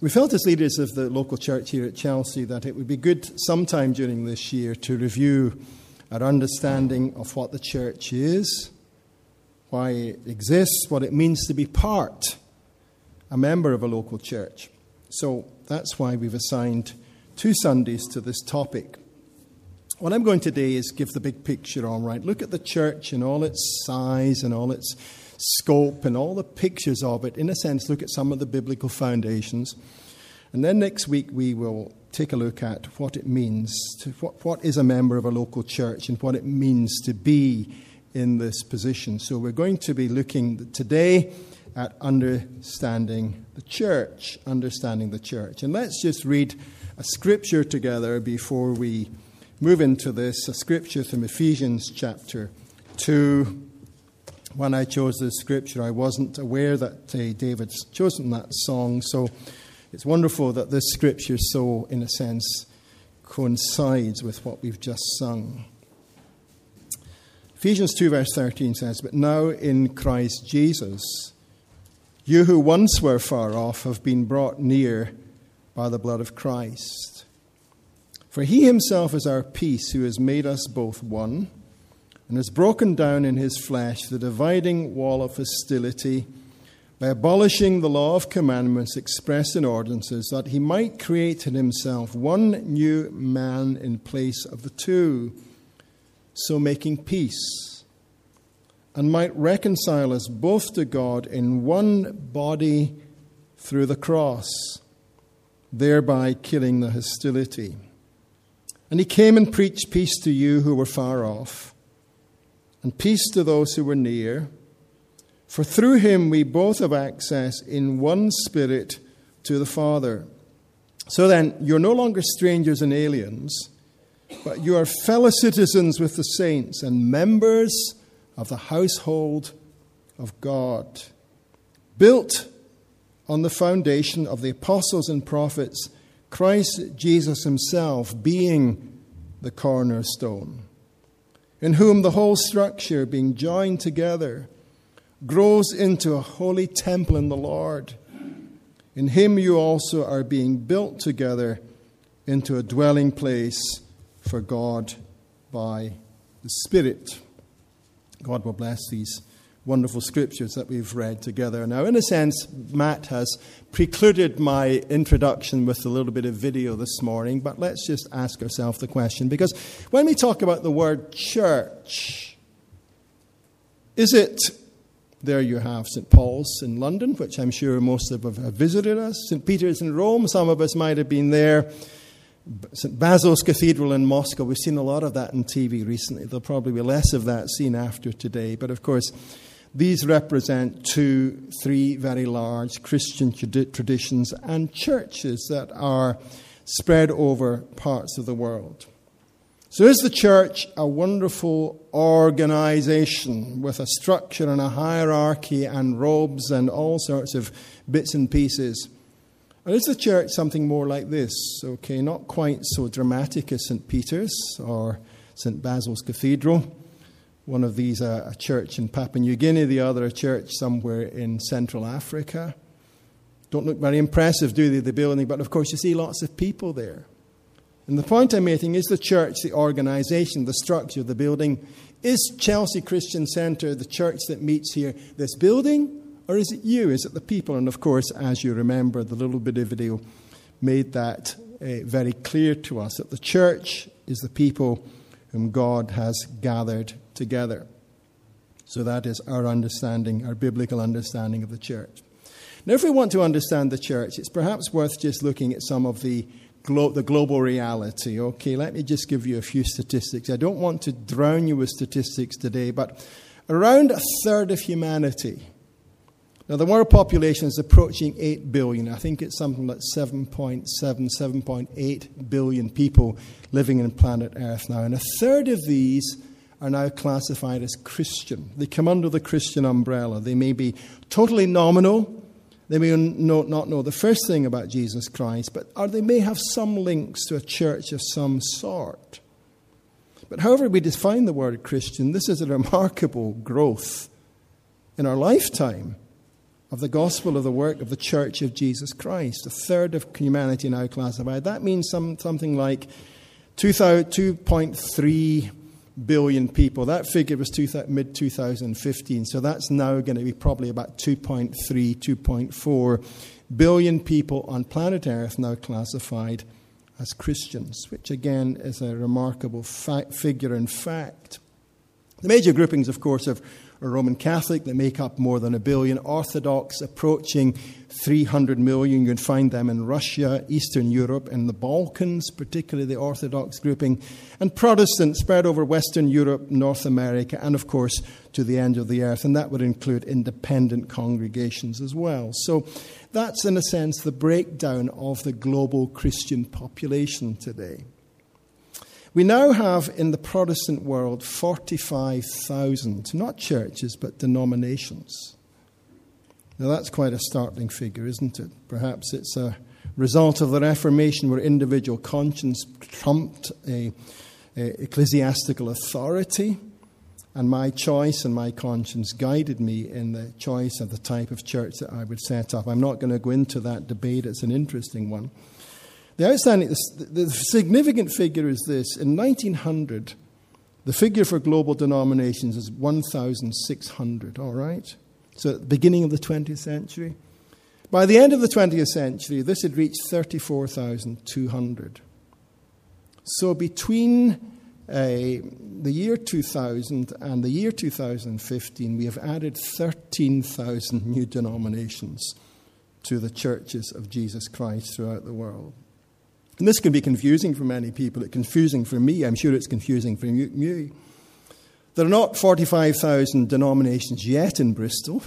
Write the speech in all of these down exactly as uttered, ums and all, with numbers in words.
We felt as leaders of the local church here at Chelsea that it would be good sometime during this year to review our understanding of what the church is, why it exists, what it means to be part, a member of a local church. So that's why we've assigned two Sundays to this topic. What I'm going today is give the big picture, all right. Look at the church in all its size and all its scope and all the pictures of it. In a sense, look at some of the biblical foundations. And then next week we will take a look at what it means, to what, what is a member of a local church and what it means to be in this position. So we're going to be looking today at understanding the church, understanding the church. And let's just read a scripture together before we move into this, a scripture from Ephesians chapter two. When I chose this scripture, I wasn't aware that uh, David's chosen that song, so it's wonderful that this scripture so, in a sense, coincides with what we've just sung. Ephesians two verse thirteen says, "But now in Christ Jesus, you who once were far off have been brought near by the blood of Christ. For he himself is our peace, who has made us both one, and has broken down in his flesh the dividing wall of hostility by abolishing the law of commandments expressed in ordinances, that he might create in himself one new man in place of the two, so making peace, and might reconcile us both to God in one body through the cross, thereby killing the hostility. And he came and preached peace to you who were far off, and peace to those who were near. For through him we both have access in one Spirit to the Father. So then, you're no longer strangers and aliens, but you are fellow citizens with the saints and members of the household of God, built on the foundation of the apostles and prophets, Christ Jesus himself being the cornerstone, in whom the whole structure, being joined together, grows into a holy temple in the Lord. In him you also are being built together into a dwelling place for God by the Spirit." God will bless these wonderful scriptures that we've read together. Now, in a sense, Matt has precluded my introduction with a little bit of video this morning, but let's just ask ourselves the question, because when we talk about the word church, is it, there you have Saint Paul's in London, which I'm sure most of us have visited us, Saint Peter's in Rome, some of us might have been there, Saint Basil's Cathedral in Moscow. We've seen a lot of that on T V recently. There'll probably be less of that seen after today, but of course, these represent two, three very large Christian traditions and churches that are spread over parts of the world. So is the church a wonderful organization with a structure and a hierarchy and robes and all sorts of bits and pieces? Or is the church something more like this? Okay, not quite so dramatic as Saint Peter's or Saint Basil's Cathedral. One of these a, a church in Papua New Guinea, the other a church somewhere in Central Africa. Don't look very impressive, do they, the building? But of course you see lots of people there. And the point I'm making is the church, the organization, the structure of the building. Is Chelsea Christian Centre, the church that meets here, this building? Or is it you? Is it the people? And of course, as you remember, the little bit of video made that uh, very clear to us, that the church is the people whom God has gathered together. So that is our understanding, our biblical understanding of the church. Now, if we want to understand the church, it's perhaps worth just looking at some of the glo- the global reality. Okay, let me just give you a few statistics. I don't want to drown you with statistics today, but around a third of humanity. Now, the world population is approaching eight billion. I think it's something like seven point seven, seven point eight billion people living on planet Earth now. And a third of these are now classified as Christian. They come under the Christian umbrella. They may be totally nominal. They may not know the first thing about Jesus Christ, but or they may have some links to a church of some sort. But however we define the word Christian, this is a remarkable growth in our lifetime of the gospel of the work of the Church of Jesus Christ. A third of humanity now classified. That means some, something like two point three billion people. That figure was mid twenty fifteen, so that's now going to be probably about two point three, two point four billion people on planet Earth now classified as Christians, which again is a remarkable fa- figure in fact. The major groupings, of course, are Roman Catholic, that make up more than a billion, Orthodox approaching three hundred million. You can find them in Russia, Eastern Europe, and the Balkans, particularly the Orthodox grouping, and Protestant spread over Western Europe, North America, and of course to the end of the earth, and that would include independent congregations as well. So that's, in a sense, the breakdown of the global Christian population today. We now have in the Protestant world forty-five thousand, not churches, but denominations. Now that's quite a startling figure, isn't it? Perhaps it's a result of the Reformation where individual conscience trumped a, a ecclesiastical authority, and my choice and my conscience guided me in the choice of the type of church that I would set up. I'm not going to go into that debate. It's an interesting one. The outstanding, the, the significant figure is this. In nineteen hundred, the figure for global denominations is one thousand six hundred, all right? So at the beginning of the twentieth century. By the end of the twentieth century, this had reached thirty-four thousand two hundred. So between uh, the year two thousand and the year two thousand fifteen, we have added thirteen thousand new denominations to the churches of Jesus Christ throughout the world. And this can be confusing for many people. It's confusing for me. I'm sure it's confusing for you. There are not forty-five thousand denominations yet in Bristol,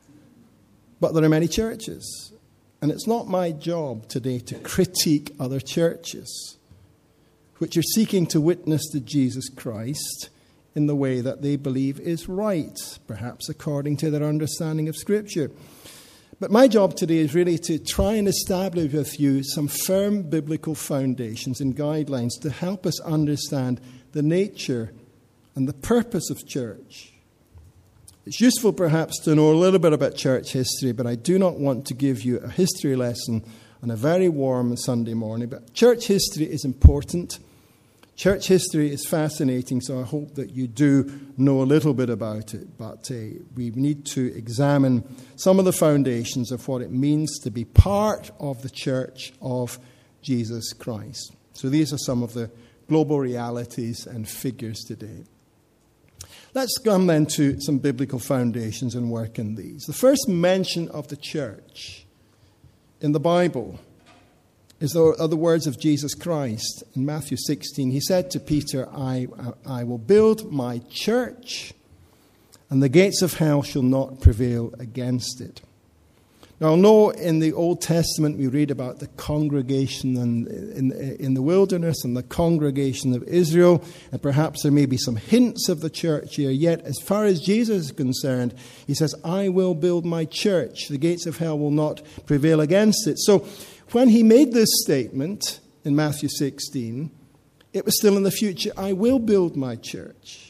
but there are many churches. And it's not my job today to critique other churches which are seeking to witness to Jesus Christ in the way that they believe is right, perhaps according to their understanding of Scripture. But my job today is really to try and establish with you some firm biblical foundations and guidelines to help us understand the nature and the purpose of church. It's useful perhaps to know a little bit about church history, but I do not want to give you a history lesson on a very warm Sunday morning. But church history is important. Church history is fascinating, so I hope that you do know a little bit about it. But uh, we need to examine some of the foundations of what it means to be part of the church of Jesus Christ. So these are some of the global realities and figures today. Let's come then to some biblical foundations and work in these. The first mention of the church in the Bible is the, are the words of Jesus Christ. In Matthew sixteen, he said to Peter, I, I will build my church, and the gates of hell shall not prevail against it. Now, I know in the Old Testament we read about the congregation and in, in the wilderness and the congregation of Israel, and perhaps there may be some hints of the church here. Yet, as far as Jesus is concerned, he says, I will build my church. The gates of hell will not prevail against it. So, when he made this statement in Matthew sixteen, it was still in the future. I will build my church.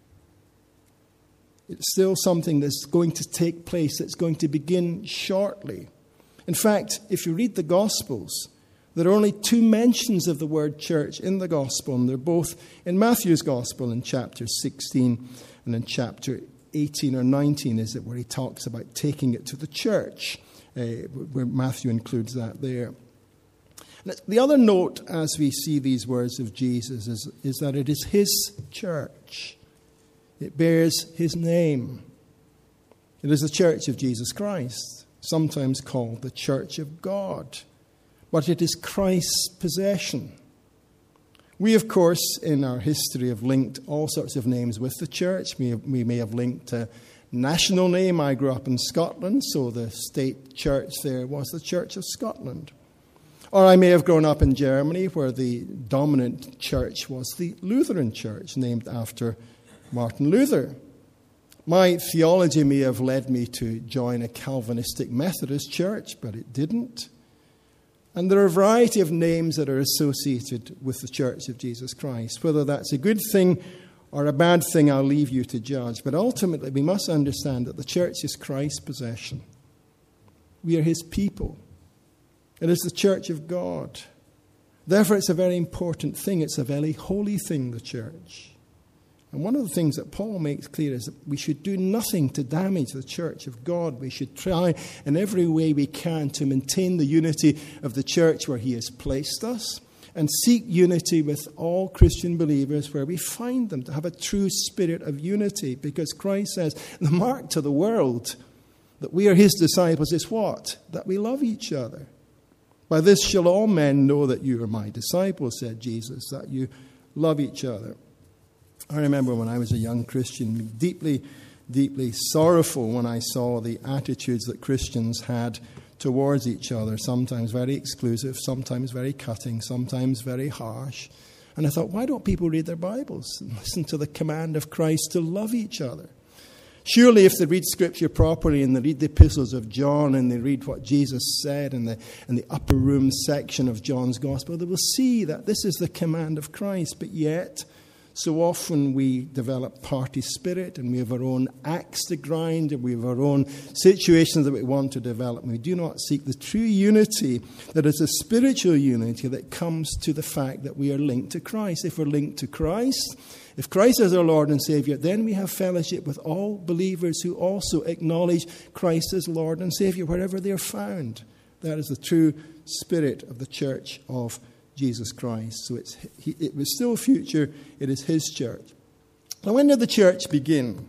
It's still something that's going to take place, that's going to begin shortly. In fact, if you read the Gospels, there are only two mentions of the word church in the Gospel, and they're both in Matthew's Gospel in chapter sixteen and in chapter eighteen or nineteen, is it, where he talks about taking it to the church, uh, where Matthew includes that there. And the other note as we see these words of Jesus is, is that it is his church. It bears his name. It is the church of Jesus Christ, sometimes called the church of God. But it is Christ's possession. We, of course, in our history have linked all sorts of names with the church. We, have, we may have linked a national name. I grew up in Scotland, so the state church there was the Church of Scotland. Or I may have grown up in Germany, where the dominant church was the Lutheran Church, named after Martin Luther. My theology may have led me to join a Calvinistic Methodist church, but it didn't. And there are a variety of names that are associated with the Church of Jesus Christ. Whether that's a good thing or a bad thing, I'll leave you to judge. But ultimately, we must understand that the church is Christ's possession. We are his people. It is the church of God. Therefore, it's a very important thing. It's a very holy thing, the church. And one of the things that Paul makes clear is that we should do nothing to damage the church of God. We should try in every way we can to maintain the unity of the church where he has placed us, and seek unity with all Christian believers where we find them, to have a true spirit of unity. Because Christ says the mark to the world that we are his disciples is what? That we love each other. By this shall all men know that you are my disciples, said Jesus, that you love each other. I remember when I was a young Christian, deeply, deeply sorrowful when I saw the attitudes that Christians had towards each other, sometimes very exclusive, sometimes very cutting, sometimes very harsh. And I thought, why don't people read their Bibles and listen to the command of Christ to love each other? Surely if they read Scripture properly and they read the epistles of John and they read what Jesus said in the, in the upper room section of John's Gospel, they will see that this is the command of Christ. But yet, so often we develop party spirit and we have our own axe to grind and we have our own situations that we want to develop. And we do not seek the true unity that is a spiritual unity that comes to the fact that we are linked to Christ. If we're linked to Christ, if Christ is our Lord and Savior, then we have fellowship with all believers who also acknowledge Christ as Lord and Savior wherever they are found. That is the true spirit of the church of Jesus Christ. So it's, he, it was still future. It is his church. Now, when did the church begin?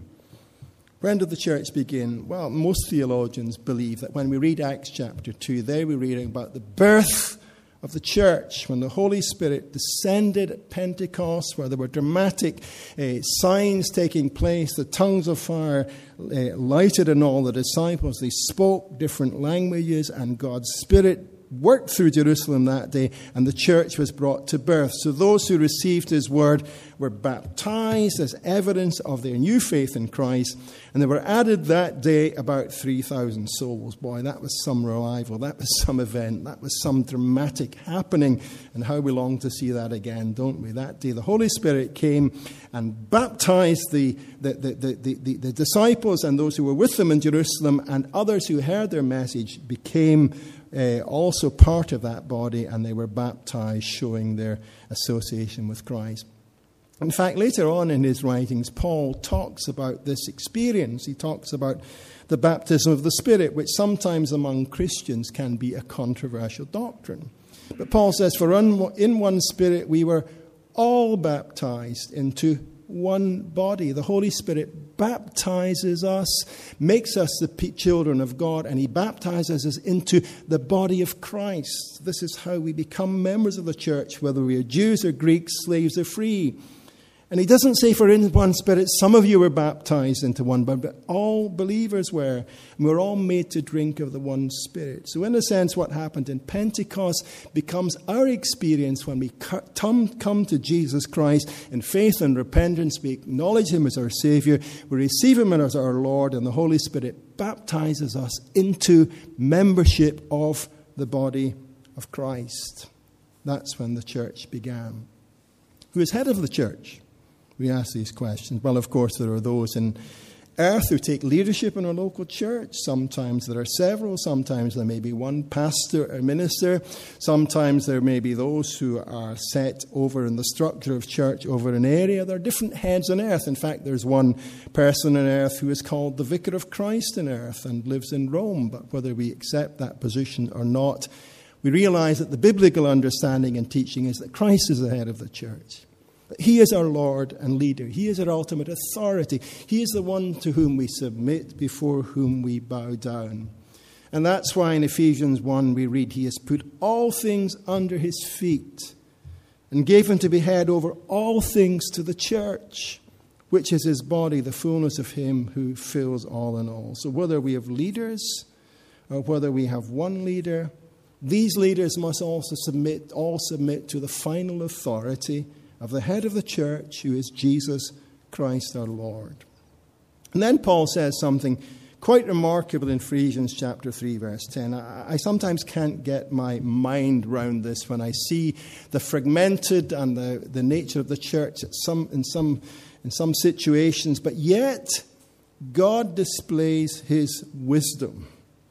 When did the church begin? Well, most theologians believe that when we read Acts chapter two, there we're reading about the birth of the church, when the Holy Spirit descended at Pentecost, where there were dramatic uh, signs taking place, the tongues of fire uh, lighted on all the disciples. They spoke different languages, and God's Spirit worked through Jerusalem that day, and the church was brought to birth. So those who received his word were baptized as evidence of their new faith in Christ, and there were added that day about three thousand souls. Boy, that was some revival, that was some event, that was some dramatic happening, and how we long to see that again, don't we? That day the Holy Spirit came and baptized the, the, the, the, the, the, the disciples and those who were with them in Jerusalem, and others who heard their message became Uh, also part of that body, and they were baptized, showing their association with Christ. In fact, later on in his writings, Paul talks about this experience. He talks about the baptism of the Spirit, which sometimes among Christians can be a controversial doctrine. But Paul says, for in one Spirit we were all baptized into one body. The Holy Spirit baptizes us, makes us the children of God, and he baptizes us into the body of Christ. This is how we become members of the church, whether we are Jews or Greeks, slaves or free. And he doesn't say, for in one Spirit, some of you were baptized into one body, but all believers were. And we're all made to drink of the one Spirit. So in a sense, what happened in Pentecost becomes our experience when we come, come to Jesus Christ in faith and repentance. We acknowledge him as our Savior. We receive him as our Lord, and the Holy Spirit baptizes us into membership of the body of Christ. That's when the church began. Who is head of the church? We ask these questions. Well, of course, there are those in earth who take leadership in a local church. Sometimes there are several. Sometimes there may be one pastor or minister. Sometimes there may be those who are set over in the structure of church over an area. There are different heads on earth. In fact, there's one person on earth who is called the Vicar of Christ on earth and lives in Rome. But whether we accept that position or not, we realize that the biblical understanding and teaching is that Christ is the head of the church. He is our Lord and leader. He is our ultimate authority. He is the one to whom we submit, before whom we bow down. And that's why in Ephesians one we read, he has put all things under his feet and gave him to be head over all things to the church, which is his body, the fullness of him who fills all in all. So whether we have leaders or whether we have one leader, these leaders must also submit, all submit to the final authority of the head of the church, who is Jesus Christ our Lord. And then Paul says something quite remarkable in Ephesians chapter three, verse ten. I, I sometimes can't get my mind round this when I see the fragmented and the, the nature of the church at some, in some, in some situations, but yet God displays his wisdom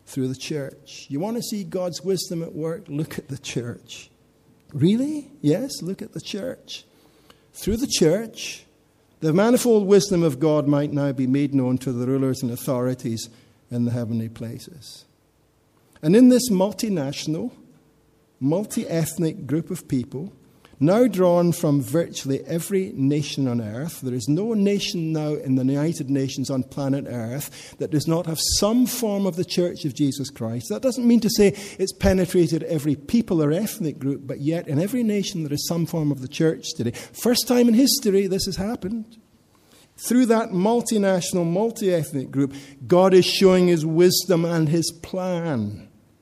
through the church. You want to see God's wisdom at work? Look at the church. Really? Yes, look at the church. Through the church, the manifold wisdom of God might now be made known to the rulers and authorities in the heavenly places. And in this multinational, multi-ethnic group of people, now drawn from virtually every nation on earth, there is no nation now in the United Nations on planet Earth that does not have some form of the Church of Jesus Christ. That doesn't mean to say it's penetrated every people or ethnic group, but yet in every nation there is some form of the church today. First time in history this has happened. Through that multinational, multi-ethnic group, God is showing his wisdom and his plan.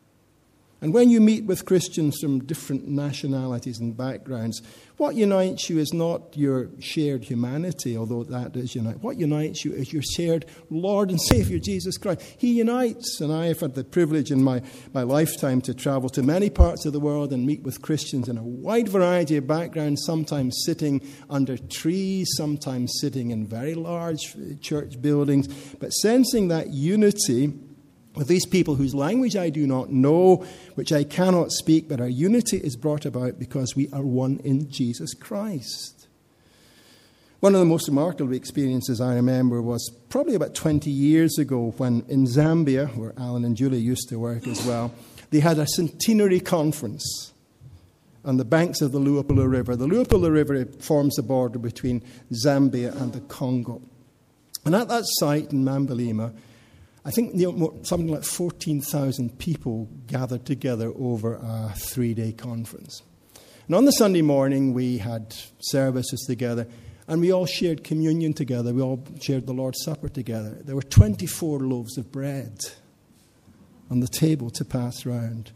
And when you meet with Christians from different nationalities and backgrounds, what unites you is not your shared humanity, although that does unite. What unites you is your shared Lord and Savior, Jesus Christ. He unites. And I have had the privilege in my, my lifetime to travel to many parts of the world and meet with Christians in a wide variety of backgrounds, sometimes sitting under trees, sometimes sitting in very large church buildings, but sensing that unity with these people whose language I do not know, which I cannot speak, but our unity is brought about because we are one in Jesus Christ. One of the most remarkable experiences I remember was probably about twenty years ago when in Zambia, where Alan and Julie used to work as well, they had a centenary conference on the banks of the Luapula River. The Luapula River forms the border between Zambia and the Congo. And at that site in Mambalima, I think you know, something like fourteen thousand people gathered together over a three-day conference. And on the Sunday morning, we had services together, and we all shared communion together. We all shared the Lord's Supper together. There were twenty-four loaves of bread on the table to pass round.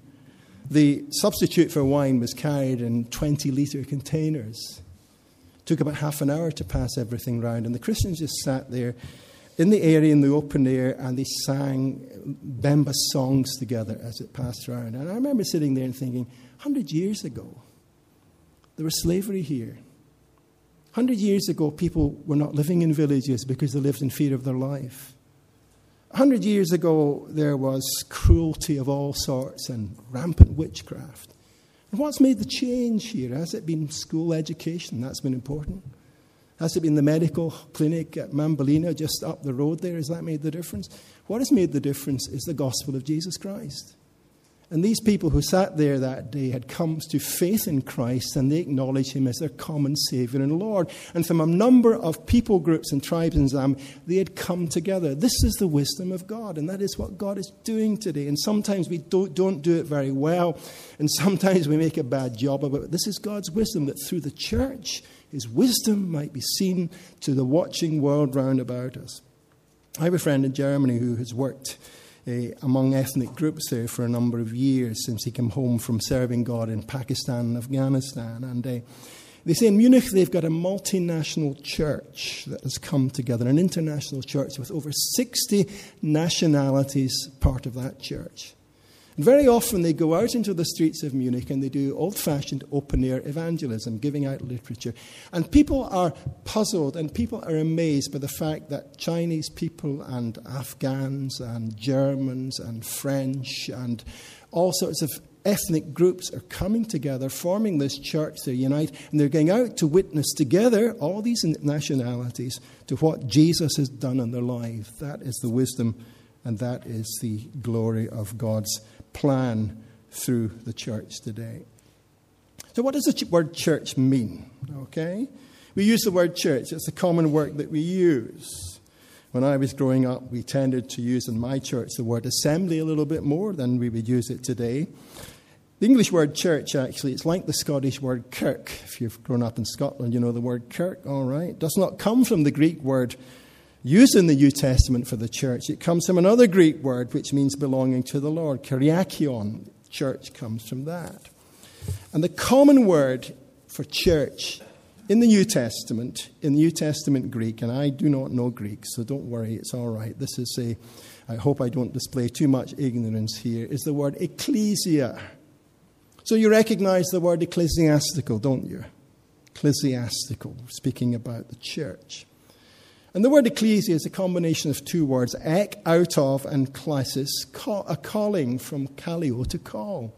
The substitute for wine was carried in twenty-litre containers. It took about half an hour to pass everything round, and the Christians just sat there in the area, in the open air, and they sang Bemba songs together as it passed around. And I remember sitting there and thinking, one hundred years ago, there was slavery here. one hundred years ago, people were not living in villages because they lived in fear of their life. one hundred years ago, there was cruelty of all sorts and rampant witchcraft. And what's made the change here? Has it been school education? That's been important. Has it been the medical clinic at Mambalina just up the road there? Has that made the difference? What has made the difference is the gospel of Jesus Christ. And these people who sat there that day had come to faith in Christ, and they acknowledged him as their common Savior and Lord. And from a number of people groups and tribes in Zambia, they had come together. This is the wisdom of God, and that is what God is doing today. And sometimes we don't, don't do it very well, and sometimes we make a bad job of it. But this is God's wisdom, that through the church, his wisdom might be seen to the watching world round about us. I have a friend in Germany who has worked uh, among ethnic groups there for a number of years since he came home from serving God in Pakistan and Afghanistan. And uh, they say in Munich they've got a multinational church that has come together, an international church with over sixty nationalities part of that church. And very often they go out into the streets of Munich and they do old-fashioned open-air evangelism, giving out literature. And people are puzzled and people are amazed by the fact that Chinese people and Afghans and Germans and French and all sorts of ethnic groups are coming together, forming this church. They unite, and they're going out to witness together, all these nationalities, to what Jesus has done in their life. That is the wisdom and that is the glory of God's plan through the church today. So what does the word church mean? Okay, we use the word church. It's a common word that we use. When I was growing up, we tended to use in my church the word assembly a little bit more than we would use it today. The English word church, actually, it's like the Scottish word kirk. If you've grown up in Scotland, you know the word kirk, all right? It does not come from the Greek word used in the New Testament for the church. It comes from another Greek word which means belonging to the Lord. Kyriakion, church, comes from that. And the common word for church in the New Testament, in the New Testament Greek, and I do not know Greek, so don't worry, it's all right. This is a, I hope I don't display too much ignorance here, is the word ecclesia. So you recognize the word ecclesiastical, don't you? Ecclesiastical, speaking about the church. And the word ecclesia is a combination of two words, ek, out of, and klesis, call, a calling from kaleo, to call.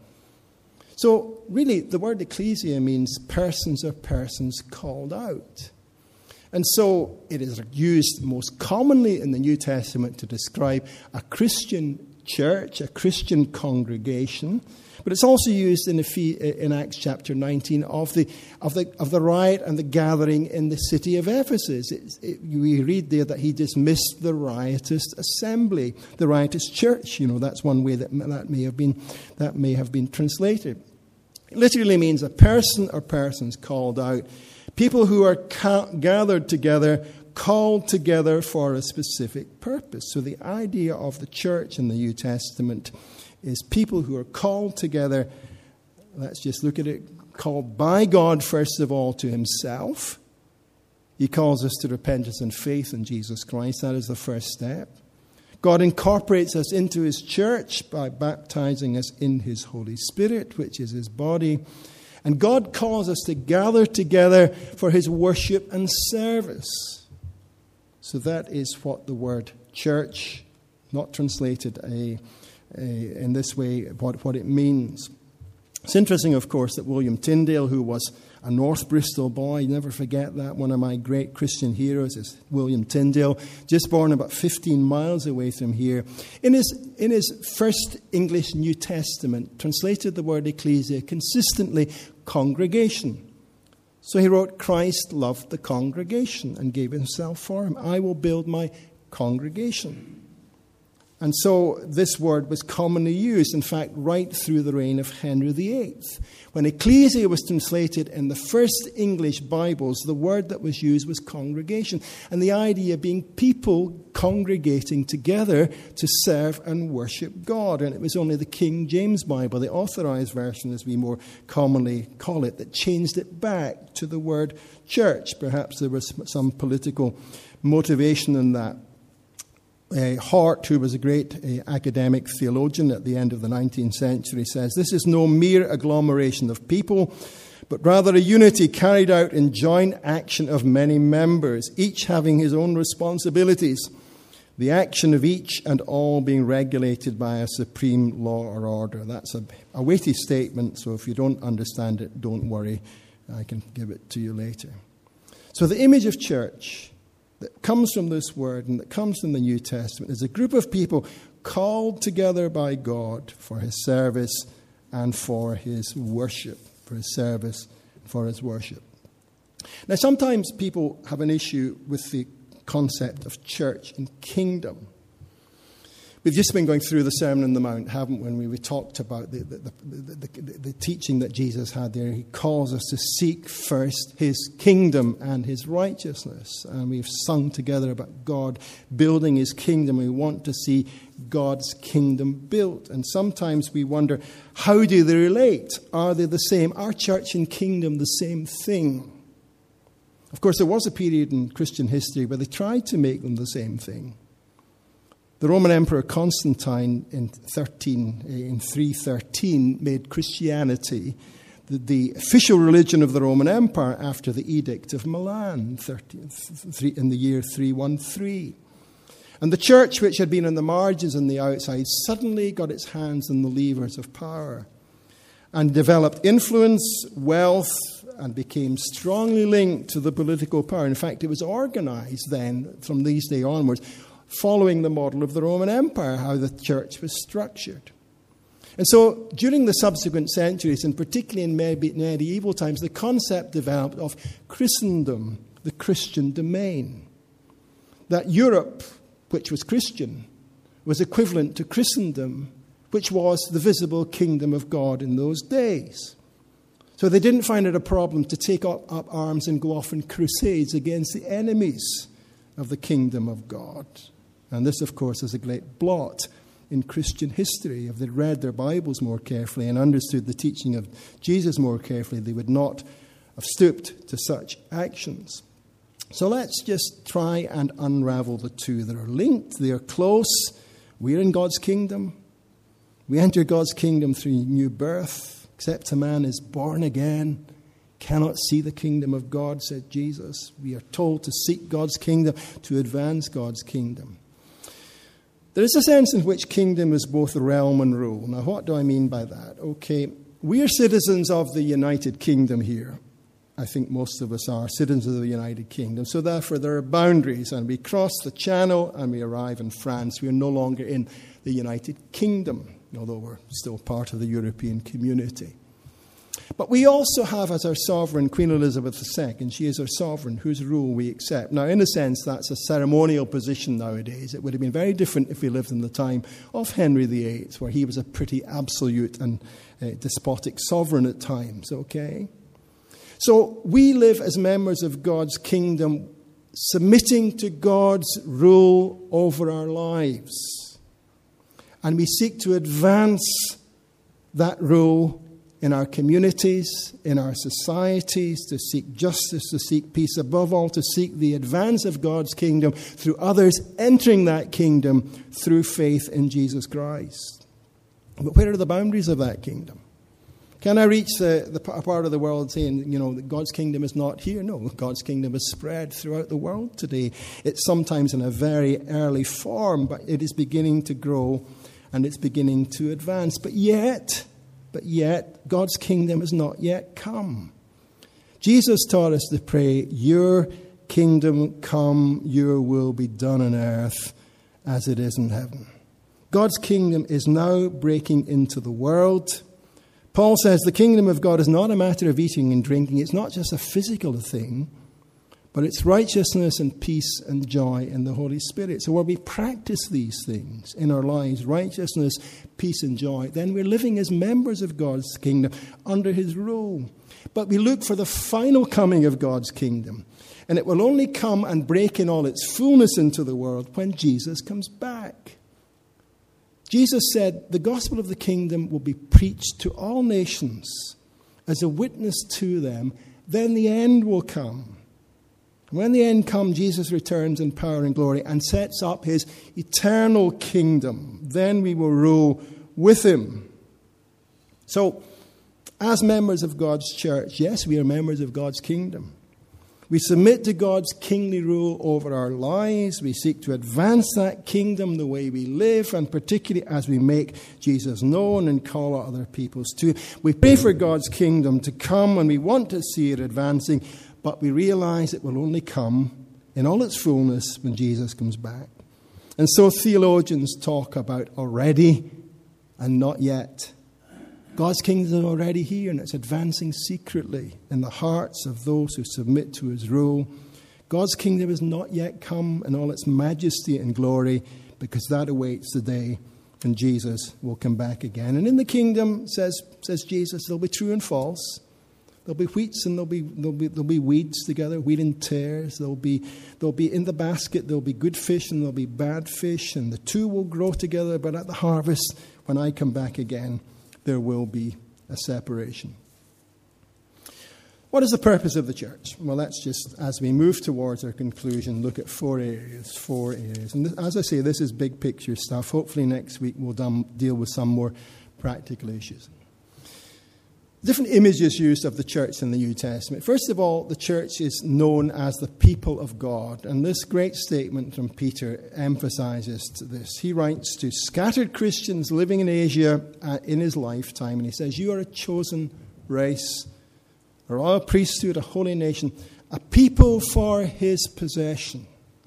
So really, the word ecclesia means persons or persons called out. And so it is used most commonly in the New Testament to describe a Christian church, a Christian congregation. But it's also used in, in Acts chapter nineteen of the, of, the, of the riot and the gathering in the city of Ephesus. It, it, we read there that he dismissed the riotous assembly, the riotous church. You know, that's one way that that may have been, that may have been translated. It literally means a person or persons called out. People who are ca- gathered together, called together for a specific purpose. So the idea of the church in the New Testament is people who are called together, let's just look at it, called by God, first of all, to himself. He calls us to repentance and faith in Jesus Christ. That is the first step. God incorporates us into his church by baptizing us in his Holy Spirit, which is his body. And God calls us to gather together for his worship and service. So that is what the word church, not translated a Uh, in this way, what, what it means. It's interesting, of course, that William Tyndale, who was a North Bristol boy, never forget that, one of my great Christian heroes is William Tyndale, just born about fifteen miles away from here. In his, in his first English New Testament, translated the word ecclesia consistently, congregation. So he wrote, Christ loved the congregation and gave himself for him. I will build my congregation. And so this word was commonly used, in fact, right through the reign of Henry the Eighth. When ecclesia was translated in the first English Bibles, the word that was used was congregation. And the idea being people congregating together to serve and worship God. And it was only the King James Bible, the authorized version as we more commonly call it, that changed it back to the word church. Perhaps there was some political motivation in that. Uh, Hart, who was a great uh, academic theologian at the end of the nineteenth century, says, this is no mere agglomeration of people, but rather a unity carried out in joint action of many members, each having his own responsibilities, the action of each and all being regulated by a supreme law or order. That's a, a weighty statement, so if you don't understand it, don't worry. I can give it to you later. So the image of church that comes from this word and that comes from the New Testament is a group of people called together by God for his service and for his worship, for his service and for his worship. Now, sometimes people have an issue with the concept of church and kingdom. We've just been going through the Sermon on the Mount, haven't we? When we talked about the, the, the, the, the, the teaching that Jesus had there. He calls us to seek first his kingdom and his righteousness. And we've sung together about God building his kingdom. We want to see God's kingdom built. And sometimes we wonder, how do they relate? Are they the same? Are church and kingdom the same thing? Of course, there was a period in Christian history where they tried to make them the same thing. The Roman Emperor Constantine in thirteen in three thirteen made Christianity the, the official religion of the Roman Empire after the Edict of Milan in the year three thirteen. And the church, which had been on the margins and the outside, suddenly got its hands on the levers of power and developed influence, wealth, and became strongly linked to the political power. In fact, it was organized then, from these days onwards, following the model of the Roman Empire, how the church was structured. And so during the subsequent centuries, and particularly in medieval times, the concept developed of Christendom, the Christian domain. That Europe, which was Christian, was equivalent to Christendom, which was the visible kingdom of God in those days. So they didn't find it a problem to take up, up arms and go off in crusades against the enemies of the kingdom of God. And this, of course, is a great blot in Christian history. If they'd read their Bibles more carefully and understood the teaching of Jesus more carefully, they would not have stooped to such actions. So let's just try and unravel the two. They're linked, they're close. We're in God's kingdom. We enter God's kingdom through new birth, except a man is born again, cannot see the kingdom of God, said Jesus. We are told to seek God's kingdom, to advance God's kingdom. There is a sense in which kingdom is both realm and rule. Now, what do I mean by that? Okay, we are citizens of the United Kingdom here. I think most of us are citizens of the United Kingdom. So therefore, there are boundaries, and we cross the Channel and we arrive in France. We are no longer in the United Kingdom, although we're still part of the European community. But we also have as our sovereign Queen Elizabeth the Second. She is our sovereign, whose rule we accept. Now, in a sense, that's a ceremonial position nowadays. It would have been very different if we lived in the time of Henry the Eighth, where he was a pretty absolute and uh, despotic sovereign at times, okay? So we live as members of God's kingdom, submitting to God's rule over our lives. And we seek to advance that rule in our communities, in our societies, to seek justice, to seek peace, above all, to seek the advance of God's kingdom through others entering that kingdom through faith in Jesus Christ. But where are the boundaries of that kingdom? Can I reach the, the part of the world saying, you know, that God's kingdom is not here? No, God's kingdom is spread throughout the world today. It's sometimes in a very early form, but it is beginning to grow and it's beginning to advance. But yet... But yet, God's kingdom has not yet come. Jesus taught us to pray, your kingdom come, your will be done on earth as it is in heaven. God's kingdom is now breaking into the world. Paul says the kingdom of God is not a matter of eating and drinking. It's not just a physical thing, but it's righteousness and peace and joy in the Holy Spirit. So when we practice these things in our lives, righteousness, peace and joy, then we're living as members of God's kingdom under his rule. But we look for the final coming of God's kingdom. And it will only come and break in all its fullness into the world when Jesus comes back. Jesus said the gospel of the kingdom will be preached to all nations as a witness to them. Then the end will come. When the end comes, Jesus returns in power and glory and sets up his eternal kingdom. Then we will rule with him. So, as members of God's church, yes, we are members of God's kingdom. We submit to God's kingly rule over our lives. We seek to advance that kingdom the way we live, and particularly as we make Jesus known and call other peoples to. We pray for God's kingdom to come, and we want to see it advancing. But we realize it will only come in all its fullness when Jesus comes back. And so theologians talk about already and not yet. God's kingdom is already here, and it's advancing secretly in the hearts of those who submit to his rule. God's kingdom has not yet come in all its majesty and glory, because that awaits the day when Jesus will come back again. And in the kingdom, says, says Jesus, there'll be true and false. There'll be wheats and there'll be, there'll be there'll be weeds together, wheat and tares. There'll be there'll be in the basket, there'll be good fish and there'll be bad fish, and the two will grow together, but at the harvest, when I come back again, there will be a separation. What is the purpose of the church? Well, let's just, as we move towards our conclusion, look at four areas, four areas. And as I say, this is big picture stuff. Hopefully next week we'll dum- deal with some more practical issues. Different images used of the church in the New Testament. First of all, the church is known as the people of God. And this great statement from Peter emphasizes this. He writes to scattered Christians living in Asia in his lifetime, and he says, you are a chosen race, a royal priesthood, a holy nation, a people for his possession.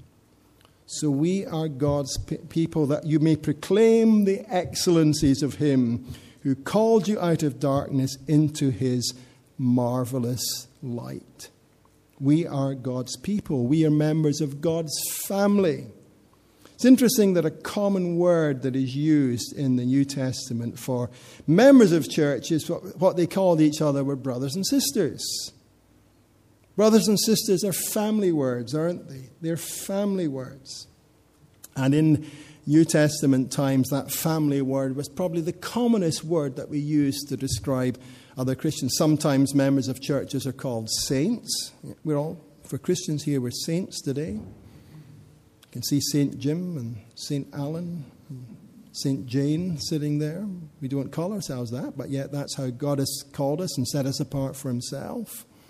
So we are God's people, that you may proclaim the excellencies of him who called you out of darkness into his marvelous light. We are God's people. We are members of God's family. It's interesting that a common word that is used in the New Testament for members of churches, what they called each other were brothers and sisters. Brothers and sisters are family words, aren't they? They're family words. And in New Testament times, that family word was probably the commonest word that we use to describe other Christians. Sometimes members of churches are called saints. We're all, for Christians here, we're saints today. You can see Saint Jim and Saint Alan and Saint Jane sitting there. We don't call ourselves that, but yet that's how God has called us and set us apart for himself.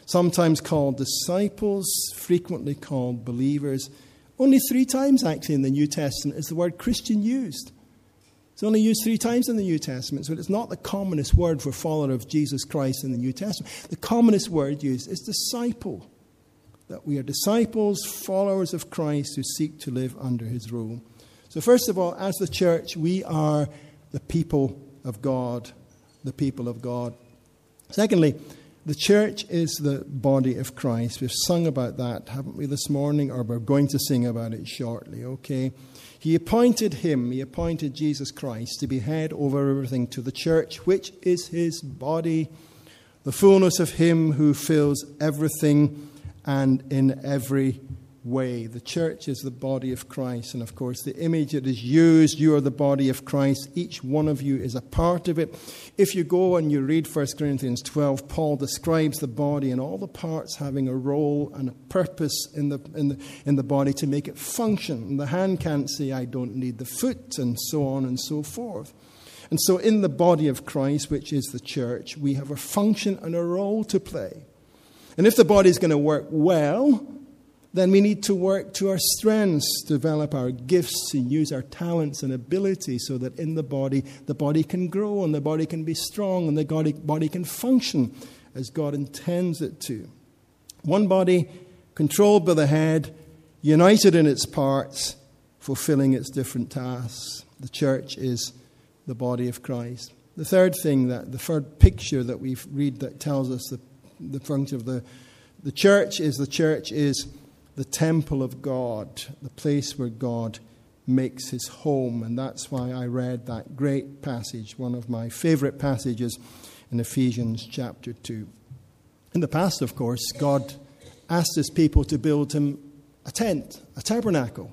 sometimes called disciples, frequently called believers. Only three times, actually, in the New Testament is the word Christian used. It's only used three times in the New Testament, so it's not the commonest word for follower of Jesus Christ in the New Testament. The commonest word used is disciple, that we are disciples, followers of Christ who seek to live under his rule. So first of all, as the church, we are the people of God, the people of God. Secondly, the church is the body of Christ. We've sung about that, haven't we, this morning? Or we're going to sing about it shortly, okay? He appointed him, he appointed Jesus Christ to be head over everything to the church, which is his body, the fullness of him who fills everything and in every way. The church is the body of Christ. And of course, the image that is used, you are the body of Christ. Each one of you is a part of it. If you go and you read First Corinthians twelve, Paul describes the body and all the parts having a role and a purpose in the, in the, in the body to make it function. And the hand can't say, I don't need the foot, and so on and so forth. And so in the body of Christ, which is the church, we have a function and a role to play. And if the body is going to work well, then we need to work to our strengths, develop our gifts, and use our talents and abilities so that in the body, the body can grow and the body can be strong and the body can function as God intends it to. One body, controlled by the head, united in its parts, fulfilling its different tasks. The church is the body of Christ. The third thing, that the third picture that we read that tells us the, the function of the, the church is the church is the temple of God, the place where God makes his home. And that's why I read that great passage, one of my favorite passages in Ephesians chapter two. In the past, of course, God asked his people to build him a tent, a tabernacle.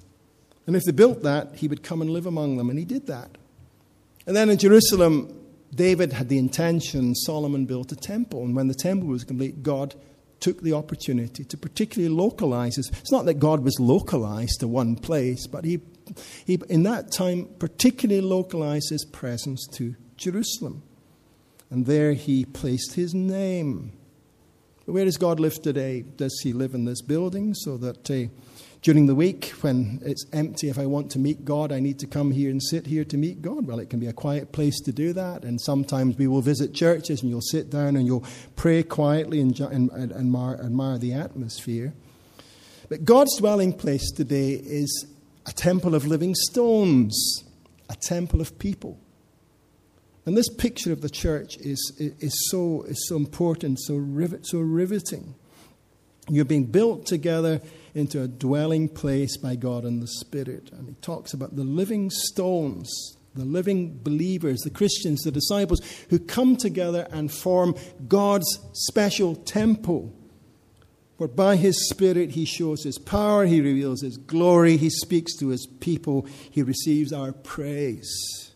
And if they built that, he would come and live among them. And he did that. And then in Jerusalem, David had the intention, Solomon built a temple. And when the temple was complete, God took the opportunity to particularly localize his. It's not that God was localized to one place, but he, he in that time particularly localized his presence to Jerusalem. And there he placed his name. But where does God live today? Does he live in this building so that uh, during the week when it's empty, if I want to meet God, I need to come here and sit here to meet God? Well, it can be a quiet place to do that. And sometimes we will visit churches and you'll sit down and you'll pray quietly and, and, and admire, admire the atmosphere. But God's dwelling place today is a temple of living stones, a temple of people. And this picture of the church is, is, so, is so important, so, rivet, so riveting. You're being built together into a dwelling place by God in the Spirit. And he talks about the living stones, the living believers, the Christians, the disciples, who come together and form God's special temple, where by his Spirit he shows his power, he reveals his glory, he speaks to his people, he receives our praise.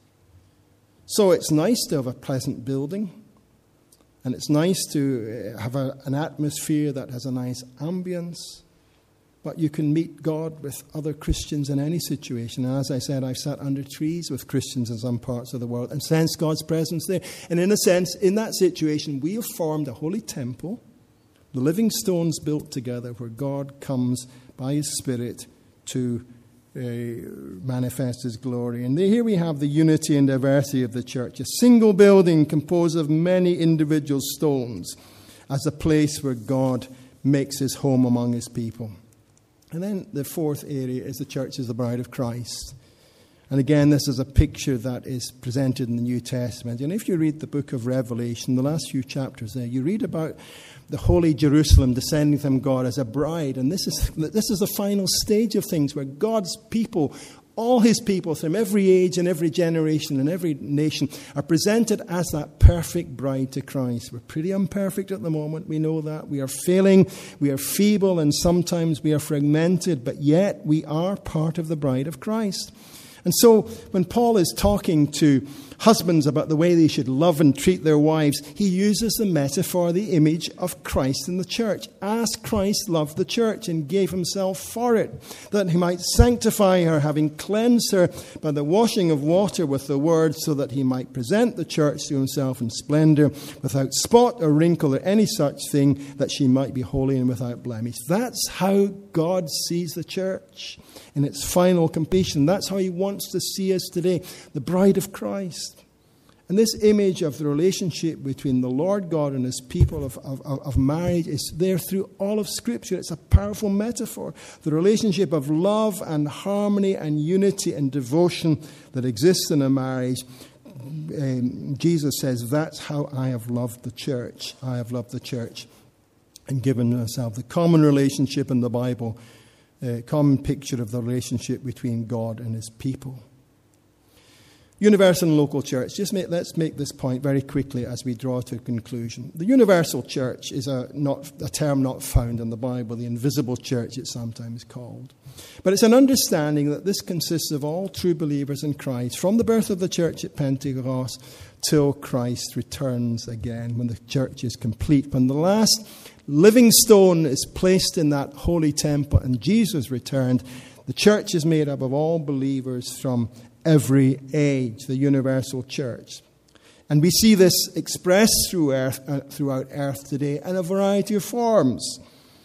So it's nice to have a pleasant building. And it's nice to have a, an atmosphere that has a nice ambience. But you can meet God with other Christians in any situation. And as I said, I've sat under trees with Christians in some parts of the world and sensed God's presence there. And in a sense, in that situation, we have formed a holy temple, the living stones built together, where God comes by his Spirit to uh, manifest his glory. And here we have the unity and diversity of the church, a single building composed of many individual stones as a place where God makes his home among his people. And then the fourth area is the church is the bride of Christ. And again, this is a picture that is presented in the New Testament. And if you read the book of Revelation, the last few chapters there, you read about the holy Jerusalem descending from God as a bride. And this is this is the final stage of things where God's people, all his people from every age and every generation and every nation, are presented as that perfect bride to Christ. We're pretty imperfect at the moment. We know that. We are failing. We are feeble. And sometimes we are fragmented. But yet we are part of the bride of Christ. And so when Paul is talking to husbands about the way they should love and treat their wives, he uses the metaphor, the image of Christ in the church. As Christ loved the church and gave himself for it, that he might sanctify her, having cleansed her by the washing of water with the word, so that he might present the church to himself in splendor, without spot or wrinkle or any such thing, that she might be holy and without blemish. That's how God sees the church in its final completion. That's how he wants to see us today, the bride of Christ. And this image of the relationship between the Lord God and his people of, of, of marriage is there through all of Scripture. It's a powerful metaphor. The relationship of love and harmony and unity and devotion that exists in a marriage. Um, Jesus says, that's how I have loved the church. I have loved the church and given myself. The common relationship in the Bible, a common picture of the relationship between God and his people. Universal and local church. Just make, let's make this point very quickly as we draw to a conclusion. The universal church is a, not, a term not found in the Bible, the invisible church it's sometimes called. But it's an understanding that this consists of all true believers in Christ, from the birth of the church at Pentecost till Christ returns again, when the church is complete. When the last living stone is placed in that holy temple and Jesus returned, the church is made up of all believers from every age, the universal church. And we see this expressed through earth, uh, throughout earth today in a variety of forms,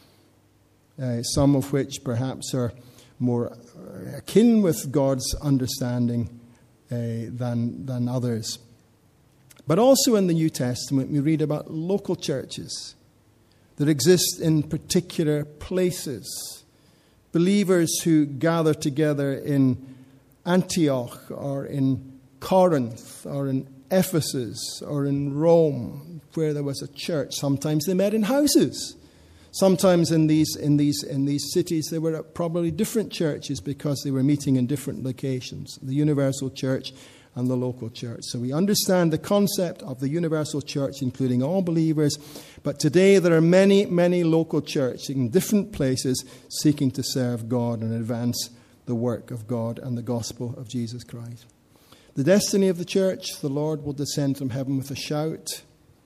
uh, some of which perhaps are more akin with God's understanding uh, than, than others. But also in the New Testament, we read about local churches that exist in particular places, believers who gather together in Antioch or in Corinth or in Ephesus or in Rome, where there was a church. Sometimes they met in houses. Sometimes in these in these in these cities there were probably different churches because they were meeting in different locations. The universal church and the local church. So we understand the concept of the universal church, including all believers. But today there are many, many local churches in different places seeking to serve God and advance the work of God and the gospel of Jesus Christ. The destiny of the church, the Lord will descend from heaven with a shout.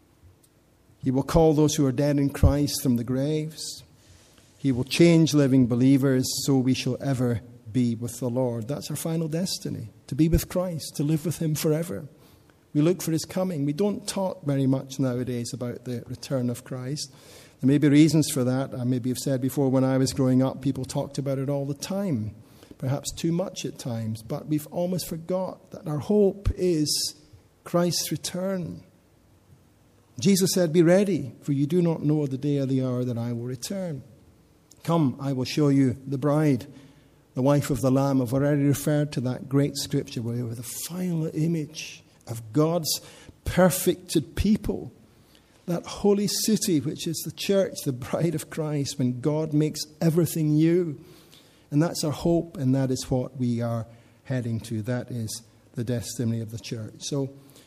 He will call those who are dead in Christ from the graves. He will change living believers so we shall ever be with the Lord. That's our final destiny, to be with Christ, to live with him forever. We look for his coming. We don't talk very much nowadays about the return of Christ. There may be reasons for that. I maybe have said before, when I was growing up, people talked about it all the time. Perhaps too much at times, but we've almost forgot that our hope is Christ's return. Jesus said, be ready, for you do not know the day or the hour that I will return. Come, I will show you the bride, the wife of the Lamb. I've already referred to that great scripture where we have the final image of God's perfected people, that holy city, which is the church, the bride of Christ, when God makes everything new. And that's our hope, and that is what we are heading to. That is the destiny of the church. So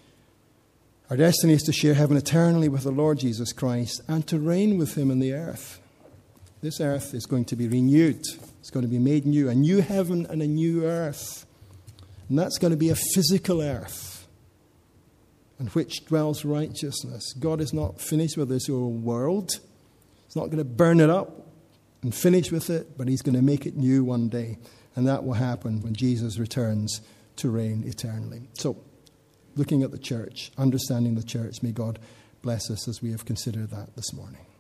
our destiny is to share heaven eternally with the Lord Jesus Christ and to reign with him in the earth. This earth is going to be renewed. It's going to be made new, a new heaven and a new earth. And that's going to be a physical earth in which dwells righteousness. God is not finished with this old world. He's not going to burn it up and finish with it, but he's going to make it new one day. And that will happen when Jesus returns to reign eternally. So, looking at the church, understanding the church, may God bless us as we have considered that this morning.